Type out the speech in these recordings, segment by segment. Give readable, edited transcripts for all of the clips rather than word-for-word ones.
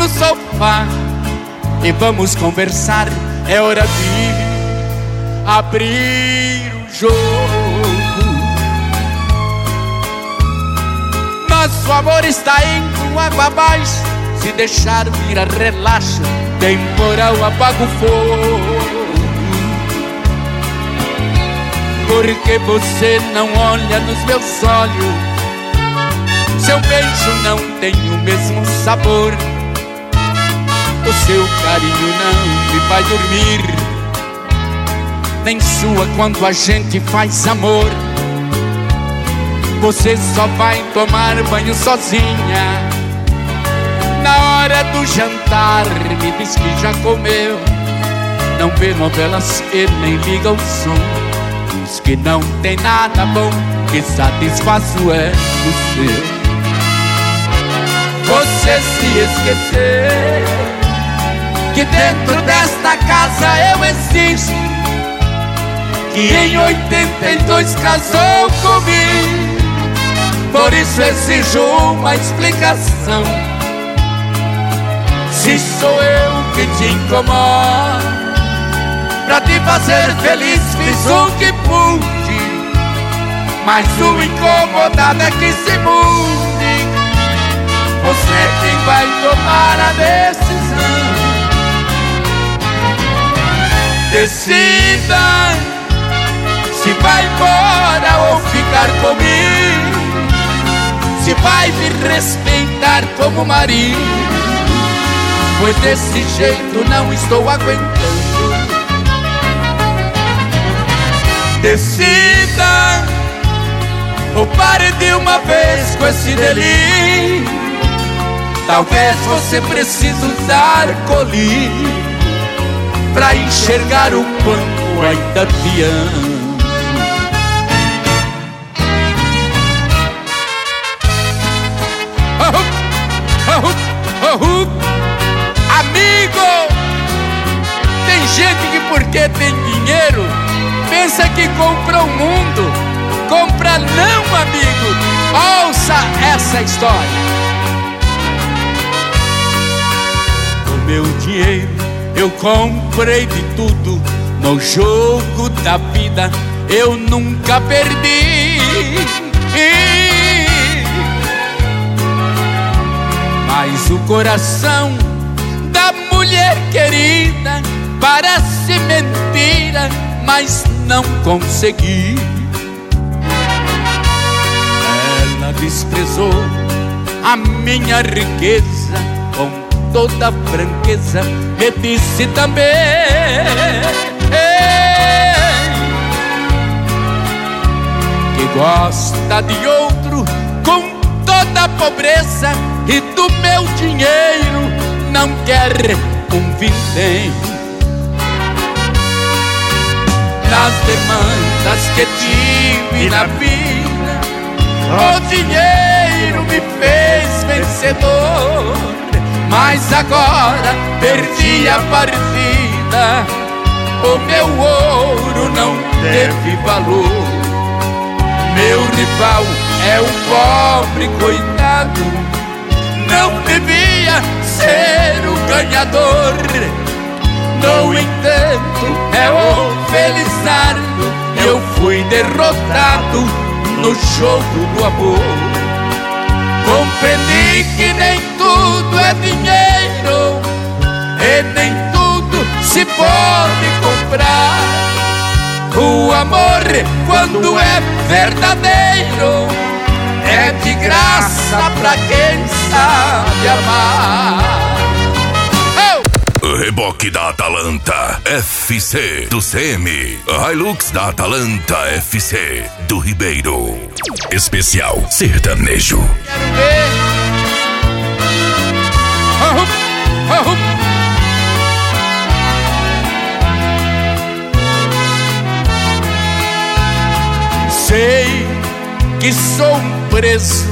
sofá e vamos conversar. É hora de abrir o jogo. Nosso amor está indo água abaixo. Se deixar virar relaxa, temporal apaga o fogo. Porque você não olha nos meus olhos, seu beijo não tem o mesmo sabor, o seu carinho não me faz dormir, nem sua quando a gente faz amor. Você só vai tomar banho sozinha. Na hora do jantar me diz que já comeu. Não vê novelas e nem liga o som. Diz que não tem nada bom que satisfaça o ego seu. Você se esqueceu que dentro desta casa eu existo, que em 82 casou comigo. Por isso exijo uma explicação. Se sou eu que te incomodo, pra te fazer feliz fiz o que pude, mas o incomodado é que se mude. Você é quem vai tomar a decisão. Decida se vai embora ou ficar comigo, se vai me respeitar como marido, pois desse jeito não estou aguentando. Decida ou pare de uma vez com esse delírio. Talvez você precise usar colírio pra enxergar o quanto ainda te amo. Amigo, tem gente que porque tem dinheiro pensa que comprou o mundo. Compra não, amigo. Ouça essa história. Com meu dinheiro eu comprei de tudo. No jogo da vida eu nunca perdi. Mas o coração da mulher querida parece mentira, mas não consegui. Ela desprezou a minha riqueza, com toda franqueza me disse também que gosta de outro com toda a pobreza, e do meu dinheiro não quer um vintém. Nas demandas que tive na vida, o dinheiro me fez vencedor. Mas agora perdi a partida, o meu ouro não teve valor. Meu rival é um pobre coitado, não devia ser o ganhador. No entanto, é o Felizardo, eu fui derrotado no jogo do amor. Compreendi que nem tudo é dinheiro e nem tudo se pode comprar. O amor, quando é verdadeiro, é de graça pra quem sabe amar. Reboque da Atalanta FC do CM, Hilux da Atalanta FC do Ribeiro. Especial sertanejo. Quero ver. Sei que sou um preso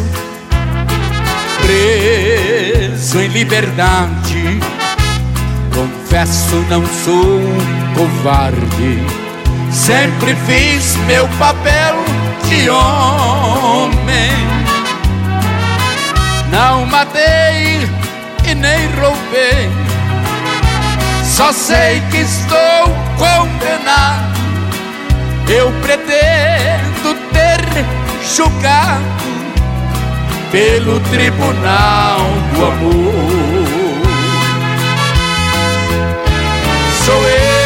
em liberdade. Confesso, não sou um covarde. Sempre fiz meu papel de homem. Não matei e nem roubei. Só sei que estou condenado. Eu pretendo ter julgado pelo tribunal do amor. Sou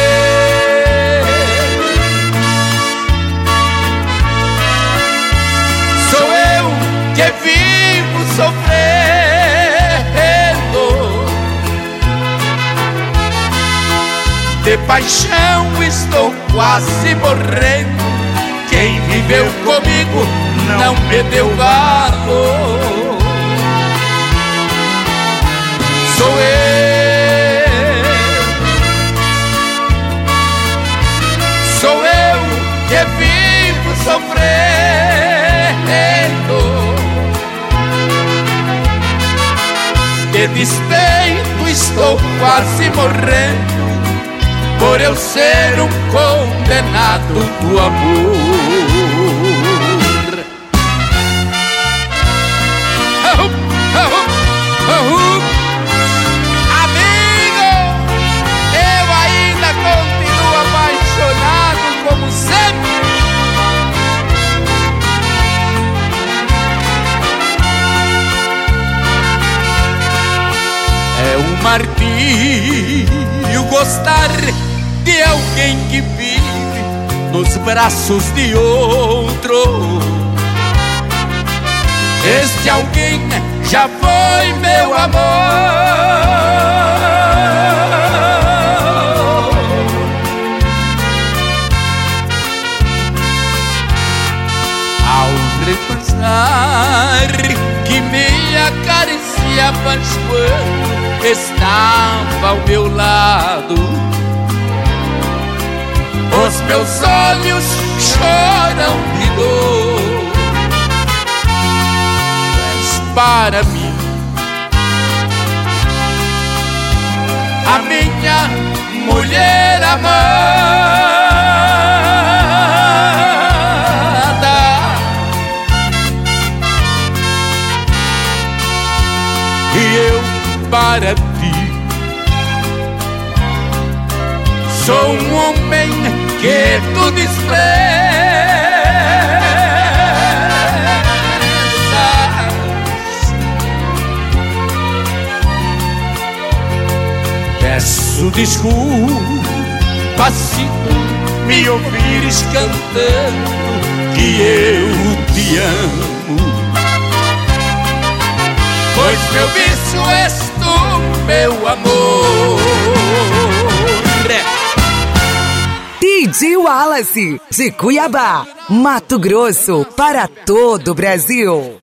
eu que vivo sofrendo. De paixão estou quase morrendo. Quem viveu comigo não me deu valor. Sou eu que vivo sofrendo. De despeito estou quase morrendo, por eu ser um condenado do amor. Amigo, eu ainda continuo apaixonado como sempre. É um martírio gostar de alguém que vive nos braços de outro. Este alguém já foi meu amor. Ao repensar que me acariciavas quando estava ao meu lado, os meus olhos choram de dor. És para mim a minha mulher amada. E eu para ti sou um homem que tu desprezas. Peço desculpas se me ouvires cantando que eu te amo, pois meu vício és tu, meu amor. DJ Wallace, de Cuiabá, Mato Grosso, para todo o Brasil.